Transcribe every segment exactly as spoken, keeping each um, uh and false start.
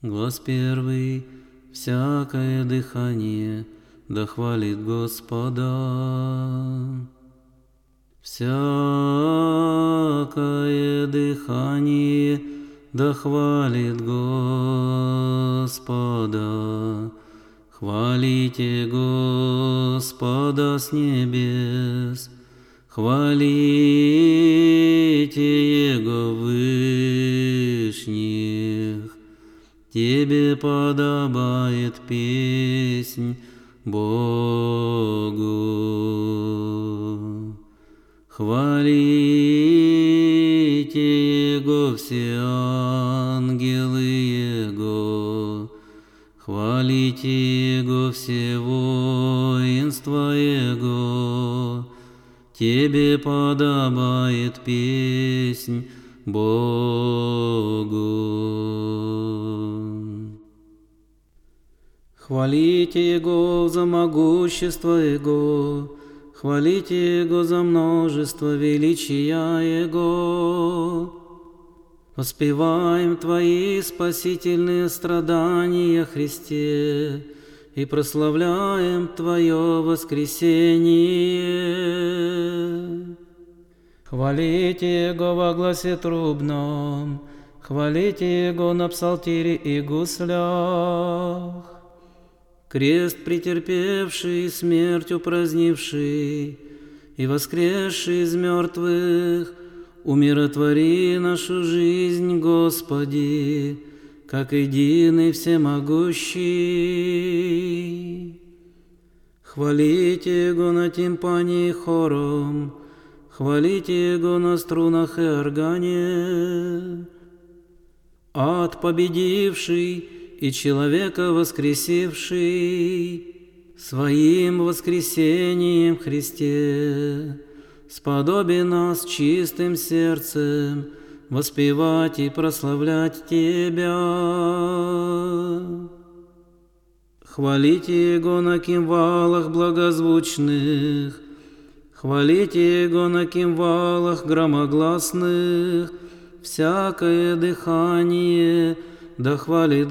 Глас первый, всякое дыхание да хвалит Господа. Всякое дыхание да хвалит Господа. Хвалите Господа с небес, хвалите Его вышних. Тебе подобает песнь Богу. Хвалите Его все ангелы Его, хвалите Его все воинства Его. Тебе подобает песнь Богу. Хвалите Его за могущество Его, хвалите Его за множество величия Его. Воспеваем Твои спасительные страдания, Христе, и прославляем Твое воскресение. Хвалите Его во гласе трубном, хвалите Его на псалтире и гуслях. Крест претерпевший, смерть упразднивший и воскресший из мертвых, умиротвори нашу жизнь, Господи, как единый всемогущий. Хвалите Его на тимпане и хором, хвалите Его на струнах и органе. Ад победивший и человека воскресивший, своим воскресением Христе, сподоби нас чистым сердцем воспевать и прославлять Тебя. Хвалите Его на кимвалах благозвучных, хвалите Его на кимвалах громогласных, всякое дыхание да хвалит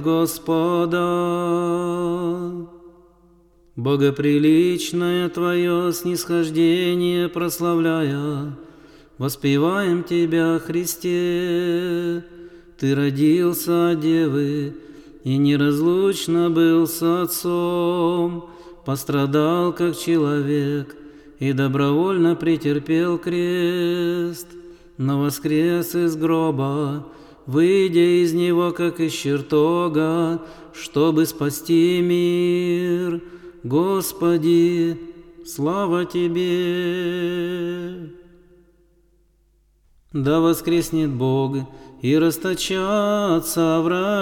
Господа. Богоприличное Твое снисхождение прославляя, воспеваем Тебя, Христе. Ты родился от девы и неразлучно был с Отцом, пострадал как человек и добровольно претерпел крест, но воскрес из гроба, выйдя из него, как из чертога, чтобы спасти мир. Господи, слава Тебе! Да воскреснет Бог, и расточатся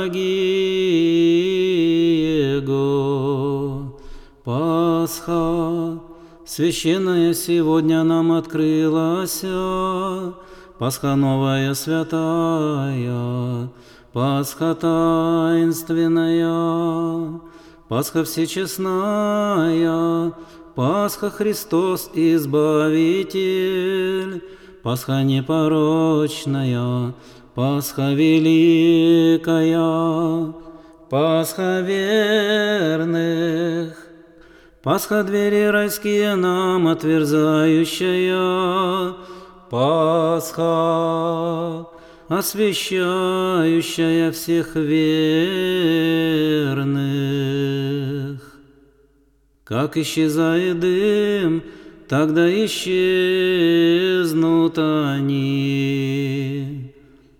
враги Его. Пасха священная сегодня нам открылась, Пасха новая святая, Пасха таинственная, Пасха всечестная, Пасха Христос Избавитель, Пасха непорочная, Пасха великая, Пасха верных, Пасха двери райские нам отверзающая, Пасха, освящающая всех верных. Как исчезает дым, тогда исчезнут они.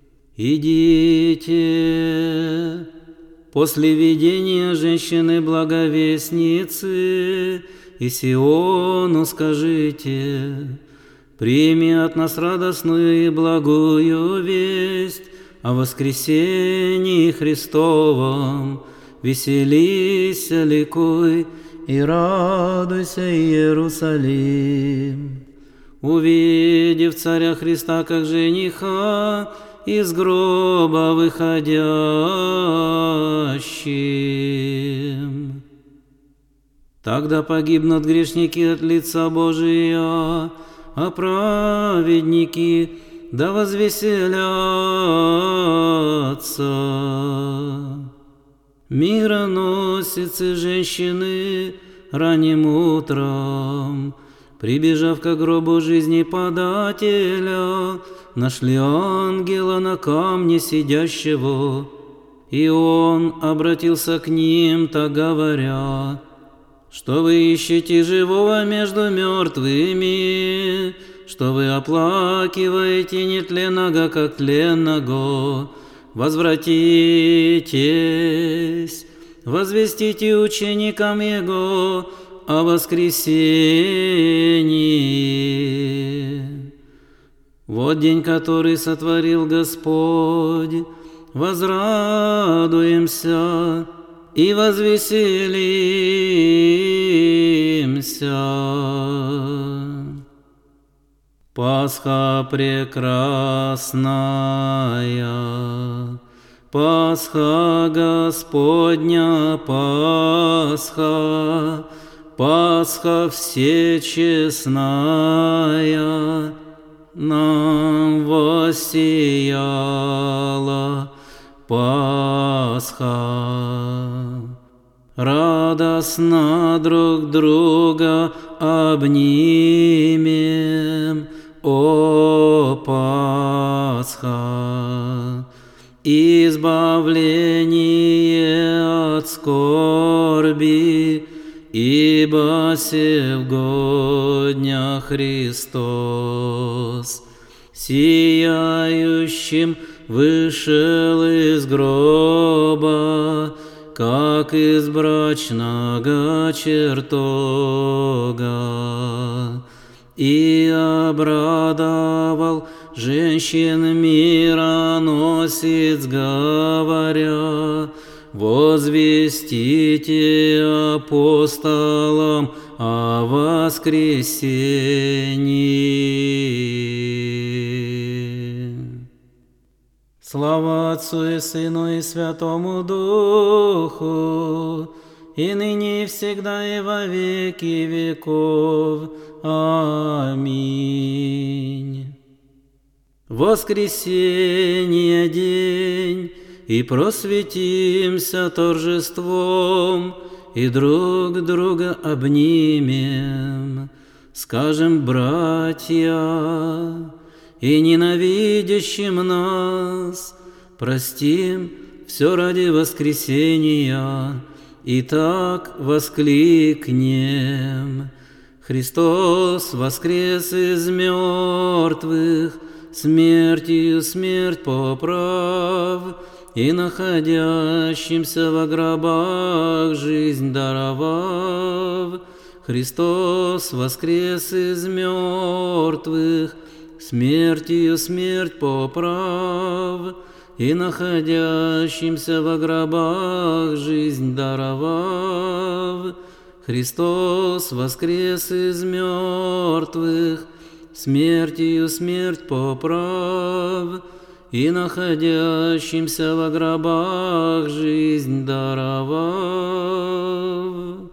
Идите, после видения женщины-благовестницы, и Сиону скажите: прими от нас радостную и благую весть о воскресении Христовом. Веселись, ликуй и радуйся, Иерусалим. Увидев царя Христа как жениха, из гроба выходящим. Тогда погибнут грешники от лица Божия, а праведники да возвеселятся. Мироносицы женщины ранним утром, прибежав к гробу жизни подателя, нашли ангела на камне сидящего, и он обратился к ним, так говоря: что вы ищете живого между мертвыми, что вы оплакиваете нетленного, как тленного. Возвратитесь, возвестите ученикам Его о воскресении. Вот день, который сотворил Господь, возрадуемся и возвеселимся. Пасха прекрасная, Пасха Господня, Пасха, Пасха всечестная, нам воссияла Пасха. Радостно друг друга обнимем, о Пасха, избавление от скорби, ибо сегодня Христос сияющим вышел из гроба, как из брачного чертога, и обрадовал женщин мироносец, говоря: возвестите апостолам о воскресении. Слава Отцу и Сыну и Святому Духу, и ныне и всегда и во веки веков. Аминь. Воскресенье день, и просветимся торжеством, и друг друга обнимем, скажем: братья, и ненавидящим нас простим все ради воскресения, и так воскликнем: Христос воскрес из мертвых, смертью смерть поправ, и находящимся во гробах жизнь даровав. Христос воскрес из мертвых, смертью смерть поправ, и находящимся во гробах жизнь даровав. Христос воскрес из мертвых, смертью смерть поправ, и находящимся во гробах жизнь даровав.